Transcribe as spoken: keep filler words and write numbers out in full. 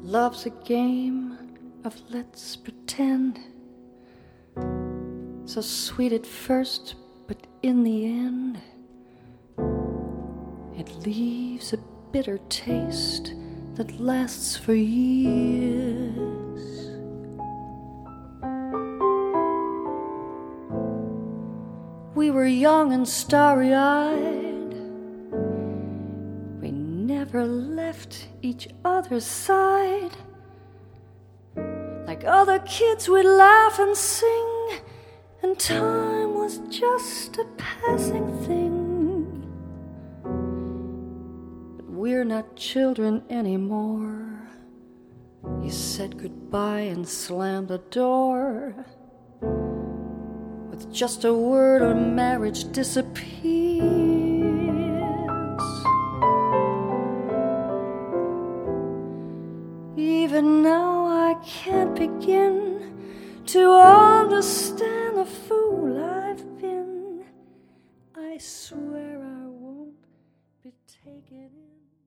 Love's a game of let's pretend, so sweet at first, but in the end it leaves a bitter taste that lasts for years. We were young and starry-eyed, we never left each other's side. Like other kids we'd laugh and sing, and time was just a passing thing. But we're not children anymore. You said goodbye and slammed the door. With just a word our marriage disappears. Even now I can't begin to understand the fool I've been. I swear I won't be taken in.